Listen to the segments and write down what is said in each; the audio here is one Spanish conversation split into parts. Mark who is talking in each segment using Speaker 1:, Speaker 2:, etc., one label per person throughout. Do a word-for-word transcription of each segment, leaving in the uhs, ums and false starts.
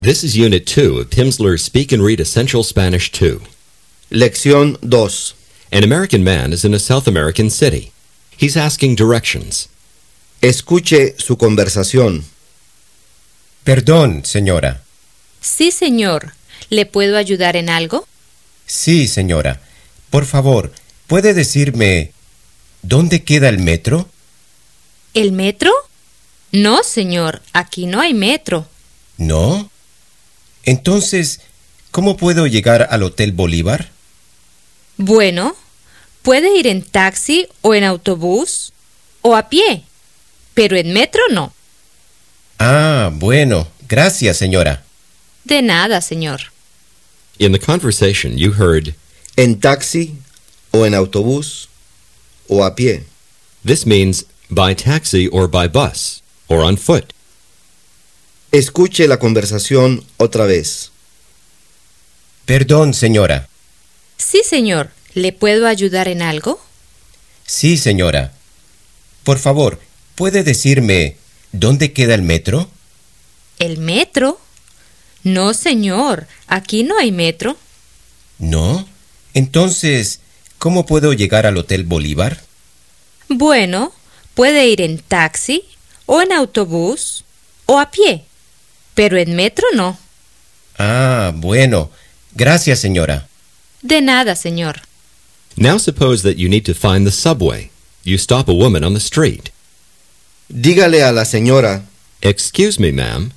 Speaker 1: This is Unit two of Pimsleur's Speak and Read Essential Spanish two.
Speaker 2: Lección dos.
Speaker 1: An American man is in a South American city. He's asking directions.
Speaker 2: Escuche su conversación.
Speaker 3: Perdón, señora.
Speaker 4: Sí, señor. ¿Le puedo ayudar en algo?
Speaker 3: Sí, señora. Por favor, ¿puede decirme dónde queda el metro?
Speaker 4: ¿El metro? No, señor. Aquí no hay metro.
Speaker 3: ¿No? Entonces, ¿cómo puedo llegar al Hotel Bolívar?
Speaker 4: Bueno, puede ir en taxi o en autobús o a pie, pero en metro no.
Speaker 3: Ah, bueno. Gracias, señora.
Speaker 4: De nada, señor.
Speaker 1: In the conversation, you heard,
Speaker 2: En taxi o en autobús o a pie.
Speaker 1: this means by taxi or by bus or on foot.
Speaker 2: Escuche la conversación otra vez.
Speaker 3: Perdón, señora.
Speaker 4: Sí, señor. ¿Le puedo ayudar en algo?
Speaker 3: Sí, señora. Por favor, ¿puede decirme dónde queda el metro?
Speaker 4: ¿El metro? No, señor. Aquí no hay metro.
Speaker 3: ¿No? Entonces, ¿cómo puedo llegar al Hotel Bolívar?
Speaker 4: Bueno, puede ir en taxi o en autobús o a pie, pero en metro no.
Speaker 3: Ah, bueno. Gracias, señora.
Speaker 4: De nada, señor.
Speaker 1: Now suppose that you need to find the subway. You stop a woman on the street.
Speaker 2: Dígale a la señora,
Speaker 1: Excuse me, ma'am.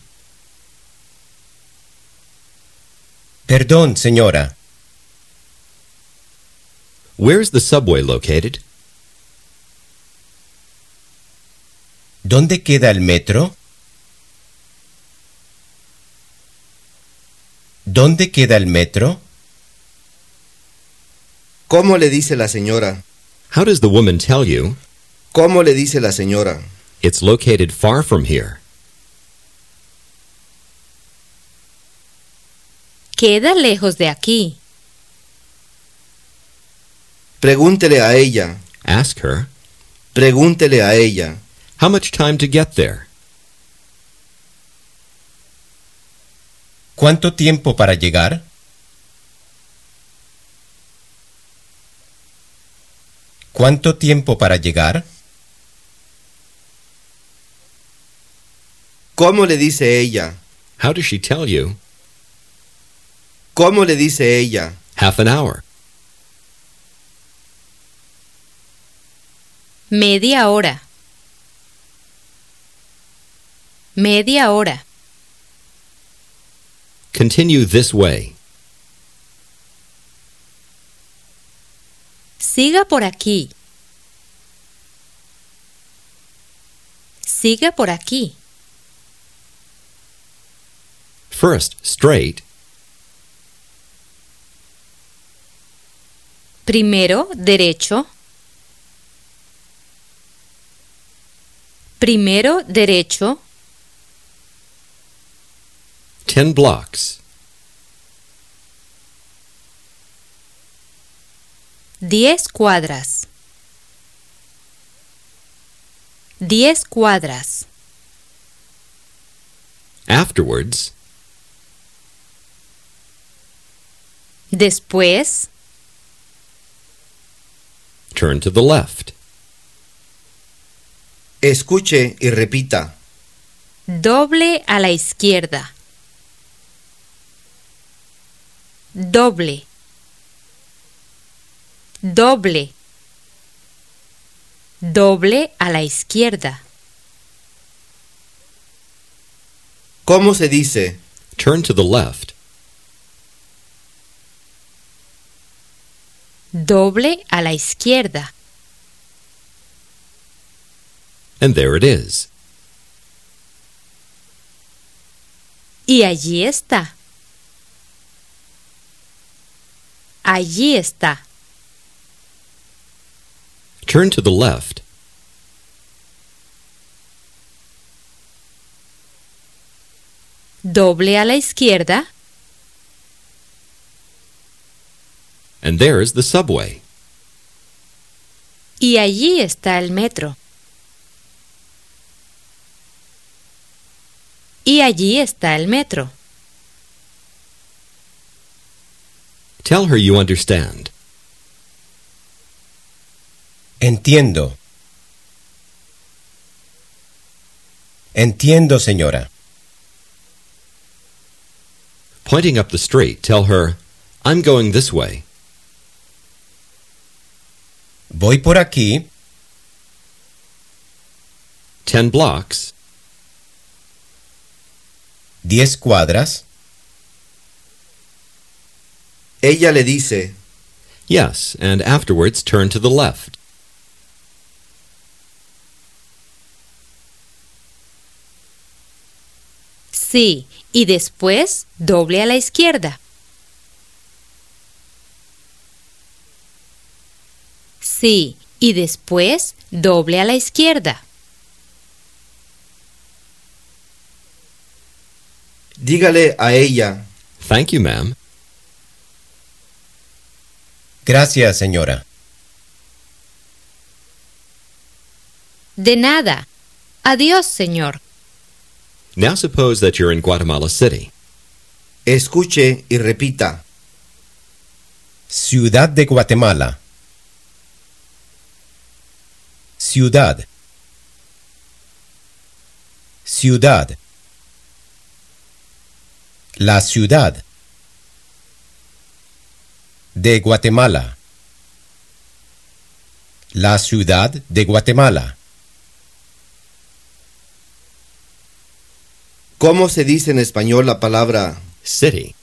Speaker 3: Perdón, señora.
Speaker 1: Where's the subway located?
Speaker 3: ¿Dónde queda el metro? ¿Dónde queda el metro?
Speaker 2: ¿cómo le dice la señora?
Speaker 1: How does the woman tell you?
Speaker 2: ¿Cómo le dice la señora?
Speaker 1: It's located far from here.
Speaker 4: Queda lejos de aquí.
Speaker 2: Pregúntele a ella.
Speaker 1: Ask her,
Speaker 2: Pregúntele a ella.
Speaker 1: how much time to get there?
Speaker 3: ¿Cuánto tiempo para llegar? ¿Cuánto tiempo para llegar?
Speaker 2: ¿Cómo le dice ella?
Speaker 1: How does she tell you?
Speaker 2: ¿Cómo le dice ella?
Speaker 1: Half an hour.
Speaker 4: Media hora. Media hora.
Speaker 1: Continue this way.
Speaker 4: Siga por aquí. Siga por aquí.
Speaker 1: First, straight.
Speaker 4: Primero, derecho. Primero, derecho.
Speaker 1: Ten blocks.
Speaker 4: Diez cuadras. Diez cuadras.
Speaker 1: Afterwards,
Speaker 4: Después,
Speaker 1: turn to the left.
Speaker 2: Escuche y repita.
Speaker 4: doble a la izquierda. Doble. Doble. Doble a la izquierda.
Speaker 2: ¿Cómo se dice?
Speaker 1: Turn to the left.
Speaker 4: Doble a la izquierda.
Speaker 1: And there it is.
Speaker 4: Y allí está. Allí está.
Speaker 1: Turn to the left.
Speaker 4: Doble a la izquierda.
Speaker 1: And there's the subway.
Speaker 4: Y allí está el metro. Y allí está el metro.
Speaker 1: Tell her you understand.
Speaker 3: Entiendo. Entiendo, señora.
Speaker 1: Pointing up the street, tell her, I'm going this way.
Speaker 3: Voy por aquí.
Speaker 1: Ten blocks.
Speaker 3: Diez cuadras.
Speaker 2: Ella le dice,
Speaker 1: Yes, and afterwards turn to the left.
Speaker 4: Sí, y después doble a la izquierda. Sí, y después doble a la izquierda.
Speaker 2: dígale a ella,
Speaker 1: Thank you, ma'am.
Speaker 3: Gracias, señora.
Speaker 4: De nada. Adiós, señor.
Speaker 1: Now suppose that you're in Guatemala City.
Speaker 2: escuche y repita.
Speaker 3: Ciudad de Guatemala. Ciudad. Ciudad. La ciudad de Guatemala. La ciudad de Guatemala.
Speaker 2: ¿Cómo se dice en español la palabra
Speaker 1: City.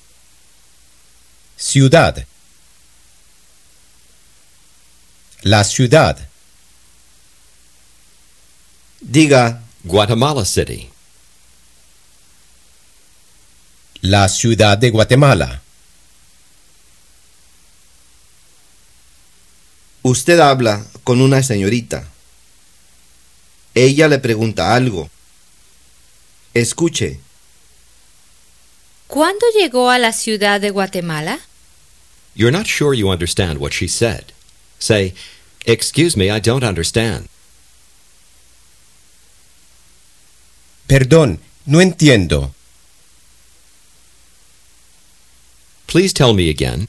Speaker 3: Ciudad. La ciudad.
Speaker 2: diga
Speaker 1: Guatemala City.
Speaker 3: La ciudad de Guatemala.
Speaker 2: Usted habla con una señorita. Ella le pregunta algo. Escuche.
Speaker 4: ¿Cuándo llegó a la ciudad de Guatemala?
Speaker 1: You're not sure you understand what she said. Say, Excuse me, I don't understand.
Speaker 3: Perdón, no entiendo.
Speaker 1: Please tell me again.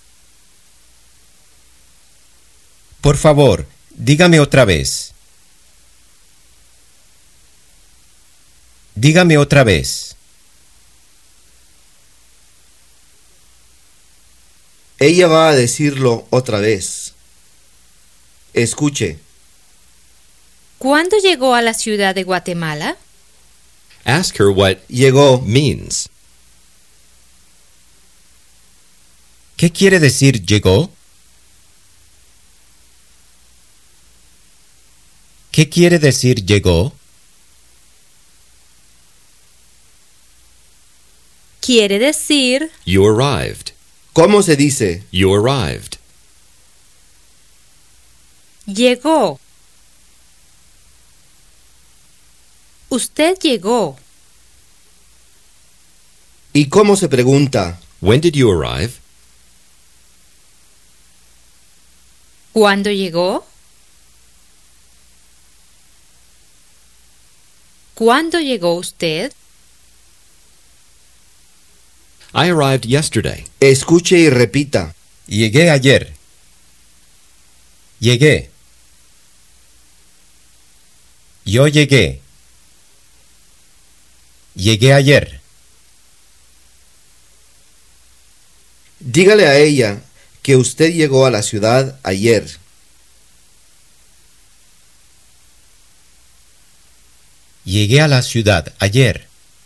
Speaker 3: Por favor, dígame otra vez. Dígame otra vez.
Speaker 2: Ella va a decirlo otra vez. Escuche.
Speaker 4: ¿Cuándo llegó a la ciudad de Guatemala?
Speaker 1: Ask her what
Speaker 2: Llegó.
Speaker 1: means.
Speaker 3: ¿Qué quiere decir llegó? ¿Qué quiere decir llegó?
Speaker 4: Quiere decir
Speaker 1: You arrived.
Speaker 2: ¿Cómo se dice?
Speaker 1: You arrived.
Speaker 4: llegó. Usted llegó.
Speaker 2: ¿Y cómo se pregunta?
Speaker 1: When did you arrive?
Speaker 4: ¿Cuándo llegó? ¿Cuándo llegó usted?
Speaker 1: I arrived yesterday.
Speaker 2: Escuche y repita.
Speaker 3: Llegué ayer. Llegué. Yo llegué. Llegué ayer.
Speaker 2: Dígale a ella que usted llegó a la ciudad ayer.
Speaker 3: Llegué a la ciudad ayer.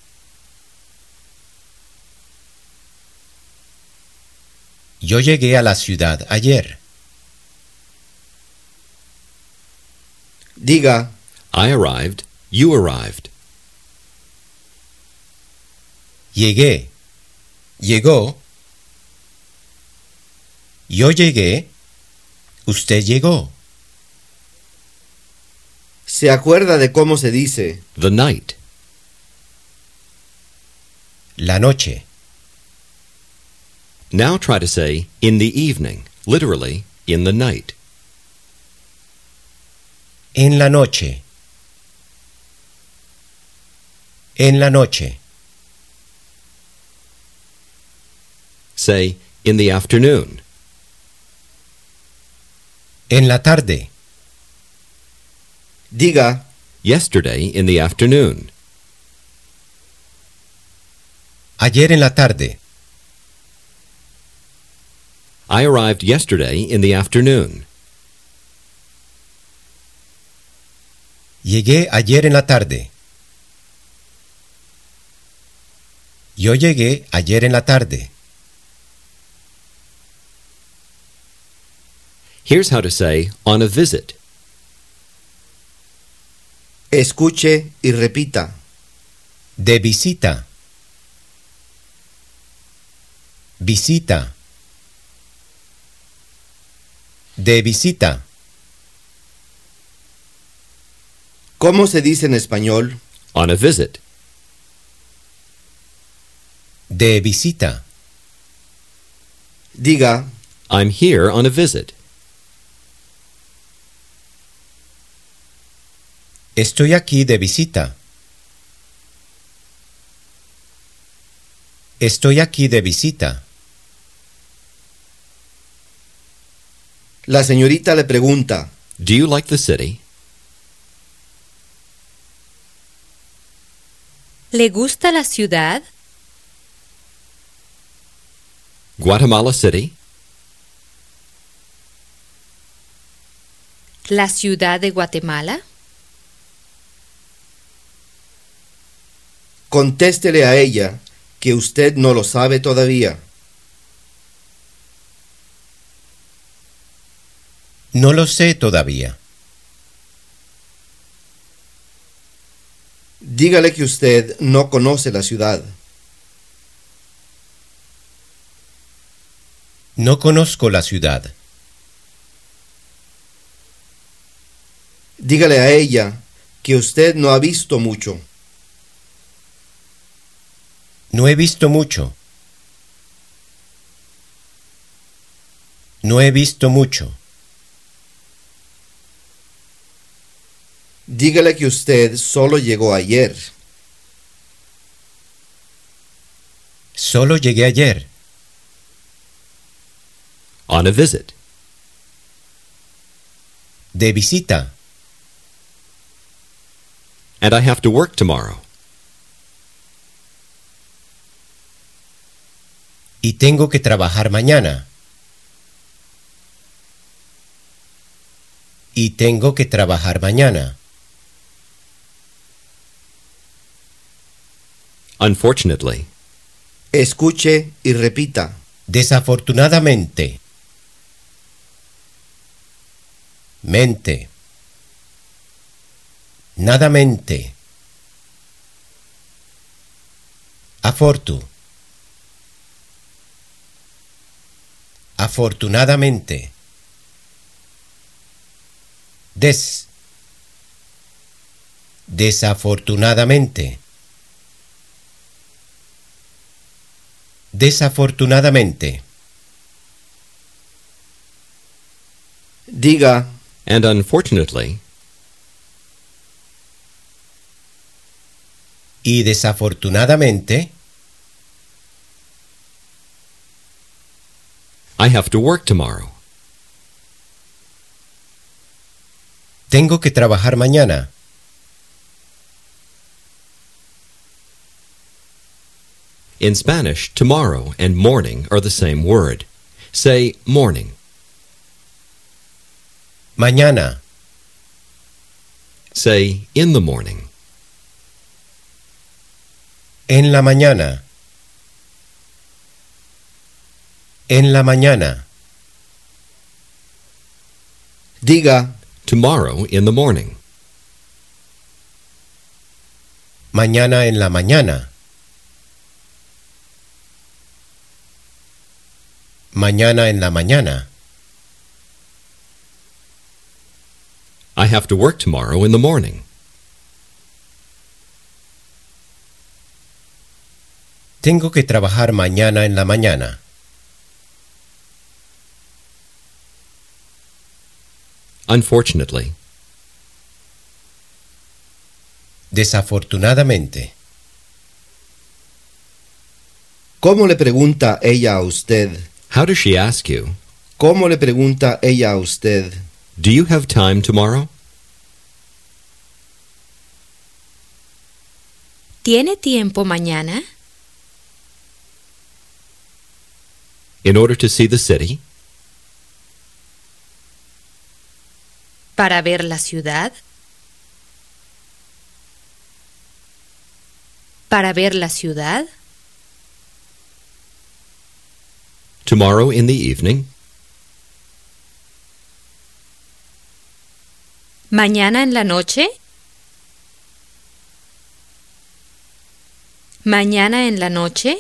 Speaker 3: Yo llegué a la ciudad ayer.
Speaker 2: Diga,
Speaker 1: I arrived. You arrived.
Speaker 3: Llegué. Llegó. Yo llegué. Usted llegó.
Speaker 2: ¿se acuerda de cómo se dice?
Speaker 1: The night.
Speaker 3: La noche.
Speaker 1: Now try to say in the evening, literally in the night.
Speaker 3: En la noche. En la noche.
Speaker 1: Say In the afternoon.
Speaker 3: En la tarde.
Speaker 2: Diga,
Speaker 1: Yesterday in the afternoon.
Speaker 3: Ayer en la tarde.
Speaker 1: I arrived yesterday in the afternoon.
Speaker 3: Llegué ayer en la tarde. Yo llegué ayer en la tarde.
Speaker 1: Here's how to say on a visit.
Speaker 2: escuche y repita.
Speaker 3: De visita. Visita. De visita.
Speaker 2: ¿Cómo se dice en español?
Speaker 1: On a visit.
Speaker 3: De visita.
Speaker 2: Diga,
Speaker 1: I'm here on a visit.
Speaker 3: Estoy aquí de visita. Estoy aquí de visita.
Speaker 2: la señorita le pregunta,
Speaker 1: Do you like the city?
Speaker 4: ¿Le gusta la ciudad?
Speaker 1: Guatemala City?
Speaker 4: ¿La ciudad de Guatemala?
Speaker 2: contéstele a ella que usted no lo sabe todavía.
Speaker 3: No lo sé todavía.
Speaker 2: Dígale que usted no conoce la ciudad.
Speaker 3: No conozco la ciudad.
Speaker 2: Dígale a ella que usted no ha visto mucho.
Speaker 3: No he visto mucho. No he visto mucho.
Speaker 2: Dígale que usted solo llegó ayer.
Speaker 3: Solo llegué ayer.
Speaker 1: On a visit.
Speaker 3: De visita.
Speaker 1: And I have to work tomorrow.
Speaker 3: Y tengo que trabajar mañana. Y tengo que trabajar mañana.
Speaker 1: Unfortunately.
Speaker 2: Escuche y repita.
Speaker 3: Desafortunadamente. Mente. Nadamente. Afortu. Afortunadamente. Des. Desafortunadamente. Desafortunadamente.
Speaker 2: Diga,
Speaker 1: And unfortunately.
Speaker 3: Y desafortunadamente.
Speaker 1: I have to work tomorrow.
Speaker 3: Tengo que trabajar mañana.
Speaker 1: In Spanish, tomorrow and morning are the same word. Say morning.
Speaker 3: Mañana.
Speaker 1: Say in the morning.
Speaker 3: En la mañana. En la mañana.
Speaker 2: diga,
Speaker 1: Tomorrow in the morning.
Speaker 3: Mañana en la mañana. Mañana en la mañana.
Speaker 1: I have to work tomorrow in the morning.
Speaker 3: Tengo que trabajar mañana en la mañana.
Speaker 1: Unfortunately.
Speaker 3: Desafortunadamente.
Speaker 2: ¿cómo le pregunta ella a usted?
Speaker 1: How does she ask you?
Speaker 2: ¿Cómo le pregunta ella a usted?
Speaker 1: Do you have time tomorrow?
Speaker 4: ¿Tiene tiempo mañana?
Speaker 1: In order to see the city?
Speaker 4: ¿Para ver la ciudad? ¿Para ver la ciudad?
Speaker 1: Tomorrow in the evening?
Speaker 4: ¿Mañana en la noche? ¿Mañana en la noche?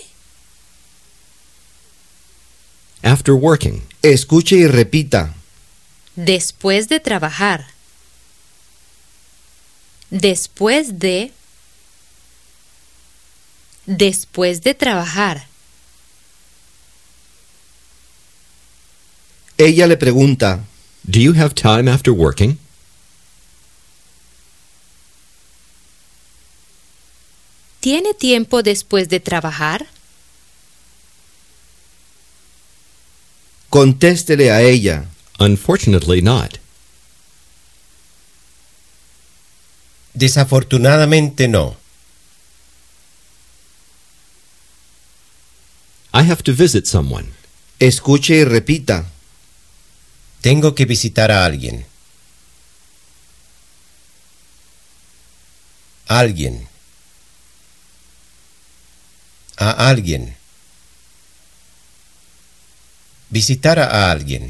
Speaker 1: After working?
Speaker 2: Escuche y repita.
Speaker 4: Después de trabajar. Después de. Después de trabajar.
Speaker 2: Ella le pregunta.
Speaker 1: Do you have time after working?
Speaker 4: ¿Tiene tiempo después de trabajar?
Speaker 2: Contéstele a ella.
Speaker 1: Unfortunately not.
Speaker 3: Desafortunadamente no.
Speaker 1: I have to visit someone.
Speaker 2: Escuche y repita.
Speaker 3: Tengo que visitar a alguien. Alguien. A alguien. Visitar a alguien.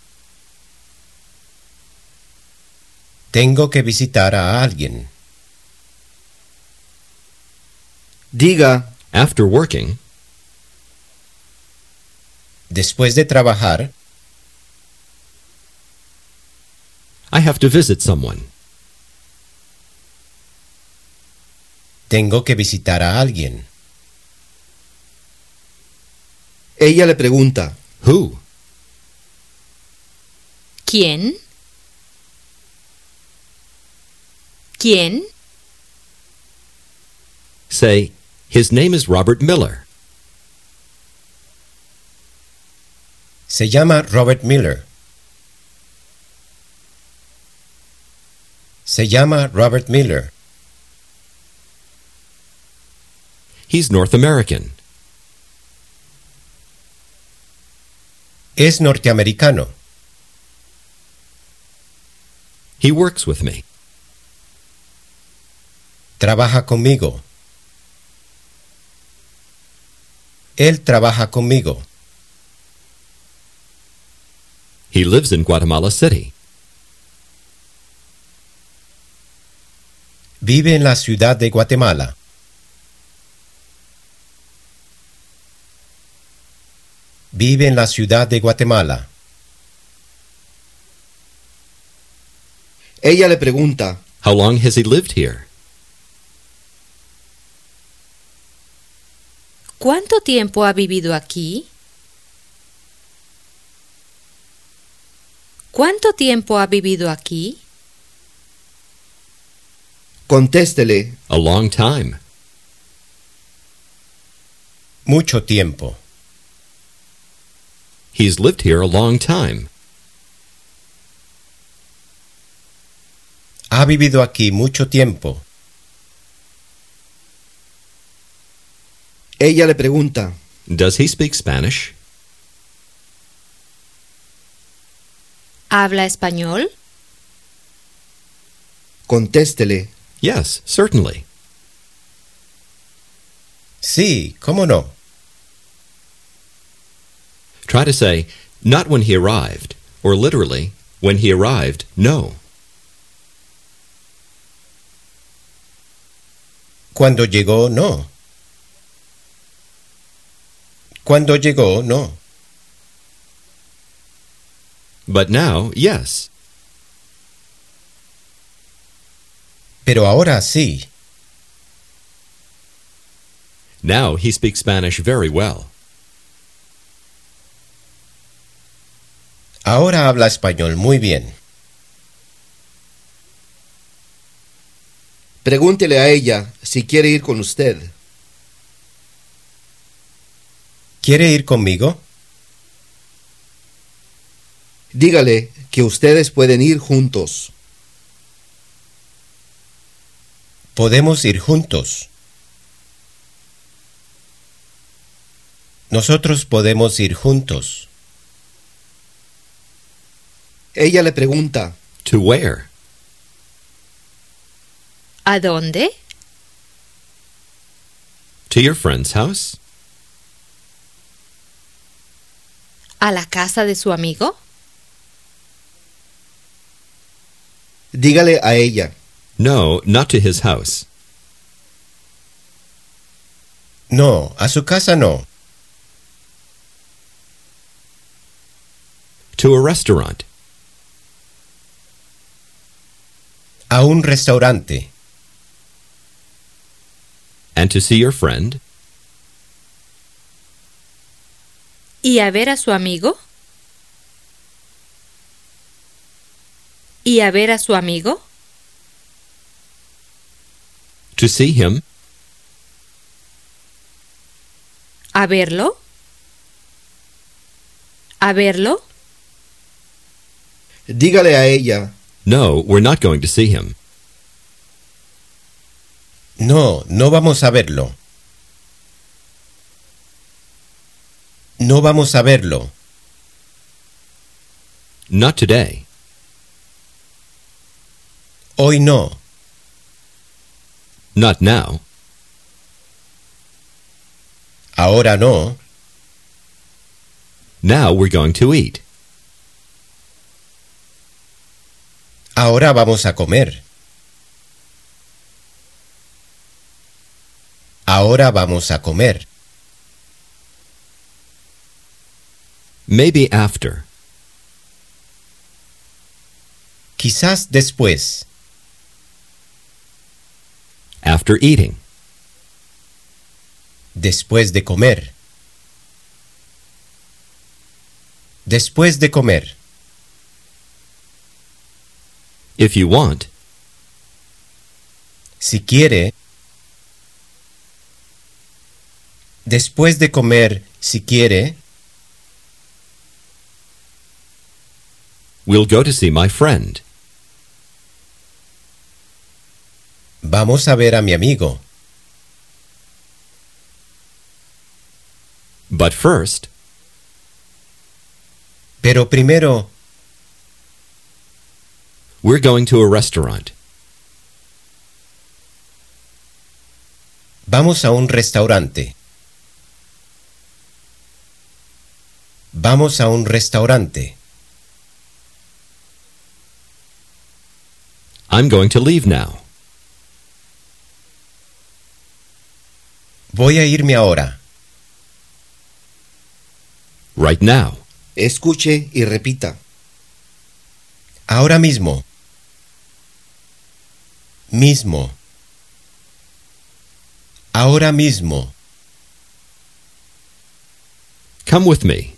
Speaker 3: Tengo que visitar a alguien.
Speaker 2: Diga.
Speaker 1: After working?
Speaker 3: Después de trabajar,
Speaker 1: I have to visit someone.
Speaker 3: tengo que visitar a alguien.
Speaker 2: Ella le pregunta.
Speaker 1: Who?
Speaker 4: ¿Quién? ¿Quién?
Speaker 1: Say, his name is Robert Miller.
Speaker 3: Se llama Robert Miller. Se llama Robert Miller.
Speaker 1: He's North American.
Speaker 3: Es norteamericano.
Speaker 1: He works with me.
Speaker 3: Trabaja conmigo. Él trabaja conmigo.
Speaker 1: He lives in Guatemala City.
Speaker 3: Vive en la ciudad de Guatemala. Vive en la ciudad de Guatemala.
Speaker 2: Ella le pregunta.
Speaker 1: How long has he lived here?
Speaker 4: ¿Cuánto tiempo ha vivido aquí? ¿Cuánto tiempo ha vivido aquí?
Speaker 2: Contéstele.
Speaker 1: A long time.
Speaker 3: Mucho tiempo.
Speaker 1: He's lived here a long time.
Speaker 3: Ha vivido aquí mucho tiempo.
Speaker 2: Ella le pregunta.
Speaker 1: Does he speak Spanish?
Speaker 4: ¿Habla español?
Speaker 2: Contéstele.
Speaker 1: Yes, certainly.
Speaker 3: Sí, ¿cómo no?
Speaker 1: Try to say, not when he arrived, or literally, when he arrived, no.
Speaker 3: Cuando llegó, no. Cuando llegó, no.
Speaker 1: But now, yes.
Speaker 3: Pero ahora sí.
Speaker 1: Now he speaks Spanish very well.
Speaker 3: Ahora habla español muy bien.
Speaker 2: Pregúntele a ella si quiere ir con usted.
Speaker 3: ¿Quiere ir conmigo?
Speaker 2: Dígale que ustedes pueden ir juntos.
Speaker 3: Podemos ir juntos. Nosotros podemos ir juntos.
Speaker 2: Ella le pregunta,
Speaker 1: To where?
Speaker 4: ¿A dónde?
Speaker 1: To your friend's house?
Speaker 4: ¿A la casa de su amigo?
Speaker 2: dígale a ella,
Speaker 1: No, not to his house.
Speaker 3: No, a su casa no.
Speaker 1: To a restaurant.
Speaker 3: A un restaurante.
Speaker 1: And to see your friend?
Speaker 4: ¿Y a ver a su amigo? ¿Y a ver a su amigo?
Speaker 1: To see him?
Speaker 4: ¿A verlo? ¿A verlo?
Speaker 2: dígale a ella,
Speaker 1: No, we're not going to see him.
Speaker 3: No, no vamos a verlo. No vamos a verlo.
Speaker 1: Not today.
Speaker 3: Hoy no.
Speaker 1: Not now.
Speaker 3: Ahora no.
Speaker 1: Now we're going to eat.
Speaker 3: Ahora vamos a comer. Ahora vamos a comer.
Speaker 1: Maybe after.
Speaker 3: Quizás después.
Speaker 1: After eating.
Speaker 3: Después de comer. Después de comer.
Speaker 1: If you want.
Speaker 3: Si quiere. Después de comer, si quiere.
Speaker 1: We'll go to see my friend.
Speaker 3: Vamos a ver a mi amigo.
Speaker 1: But first.
Speaker 3: Pero primero,
Speaker 1: We're going to a restaurant.
Speaker 3: vamos a un restaurante. Vamos a un restaurante.
Speaker 1: I'm going to leave now.
Speaker 3: Voy a irme ahora.
Speaker 1: Right now.
Speaker 2: escuche y repita.
Speaker 3: Ahora mismo. Mismo. Ahora mismo.
Speaker 1: Come with me.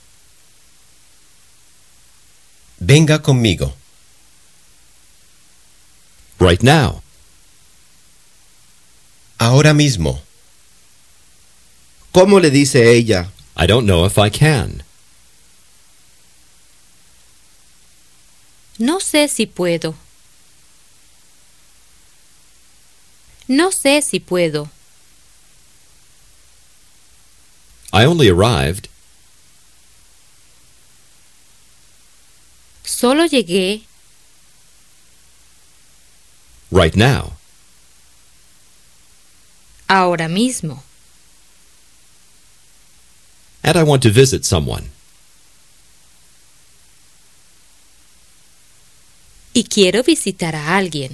Speaker 3: Venga conmigo.
Speaker 1: Right now.
Speaker 3: Ahora mismo.
Speaker 2: ¿Cómo le dice ella?
Speaker 1: I don't know if I can.
Speaker 4: No sé si puedo. No sé si puedo.
Speaker 1: I only arrived.
Speaker 4: Solo llegué
Speaker 1: Right now.
Speaker 4: ahora mismo.
Speaker 1: And I want to visit someone.
Speaker 4: Y quiero visitar a alguien.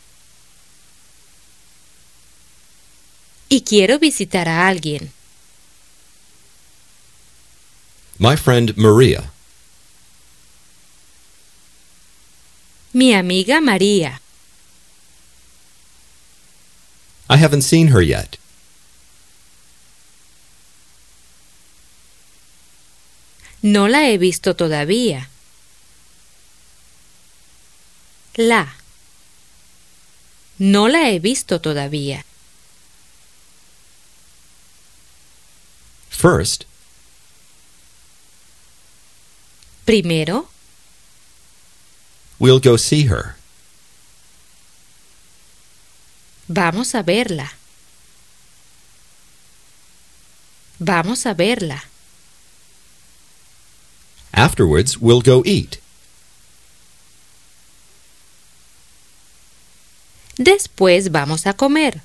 Speaker 4: Y quiero visitar a alguien.
Speaker 1: My friend Maria.
Speaker 4: Mi amiga María.
Speaker 1: I haven't seen her yet.
Speaker 4: No la he visto todavía. La. No la he visto todavía.
Speaker 1: First.
Speaker 4: Primero,
Speaker 1: We'll go see her.
Speaker 4: Vamos a verla. Vamos a verla.
Speaker 1: Afterwards, we'll go eat.
Speaker 4: Después vamos a comer.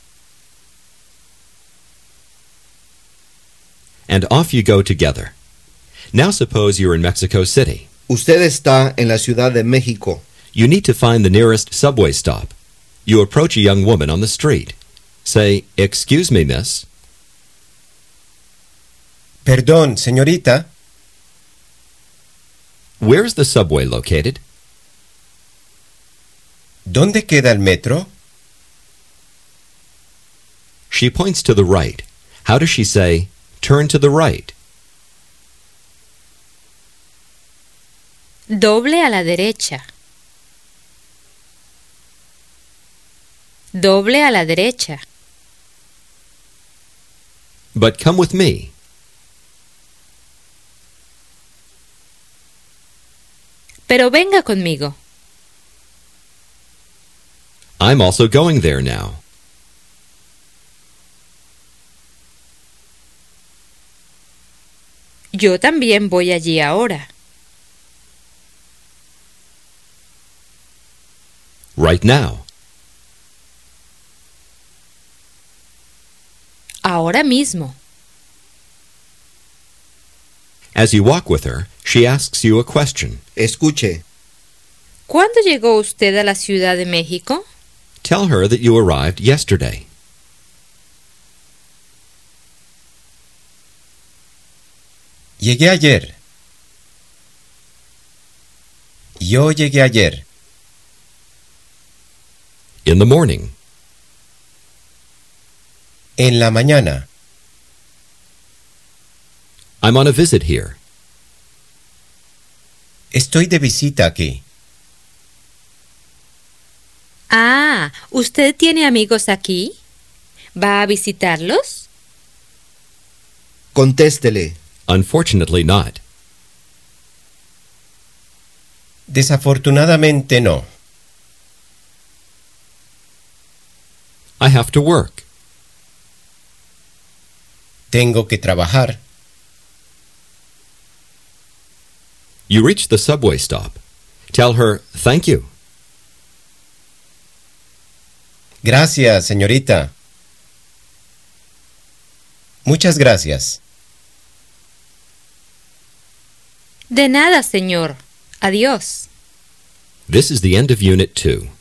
Speaker 1: And off you go together. Now suppose you're in Mexico City.
Speaker 2: Usted está en la Ciudad de México.
Speaker 1: You need to find the nearest subway stop. You approach a young woman on the street. Say, "Excuse me, miss."
Speaker 3: Perdón, señorita.
Speaker 1: Where's the subway located?
Speaker 3: ¿Dónde queda el metro?
Speaker 1: She points to the right. How does she say, "Turn to the right"?
Speaker 4: Doble a la derecha. Doble a la derecha.
Speaker 1: But come with me.
Speaker 4: Pero venga conmigo.
Speaker 1: I'm also going there now.
Speaker 4: Yo también voy allí ahora.
Speaker 1: Right now.
Speaker 4: Ahora mismo.
Speaker 1: As you walk with her, she asks you a question.
Speaker 2: Escuche.
Speaker 4: ¿Cuándo llegó usted a la Ciudad de México?
Speaker 1: Tell her that you arrived yesterday.
Speaker 3: Llegué ayer. Yo llegué ayer.
Speaker 1: In the morning.
Speaker 3: En la mañana.
Speaker 1: I'm on a visit here.
Speaker 3: Estoy de visita aquí.
Speaker 4: Ah, ¿usted tiene amigos aquí? ¿Va a visitarlos?
Speaker 2: Contéstele.
Speaker 1: Unfortunately not.
Speaker 3: Desafortunadamente no.
Speaker 1: I have to work.
Speaker 3: Tengo que trabajar.
Speaker 1: You reach the subway stop. Tell her, "Thank you."
Speaker 3: Gracias, señorita. Muchas gracias.
Speaker 4: De nada, señor. Adiós.
Speaker 1: This is the end of Unit two.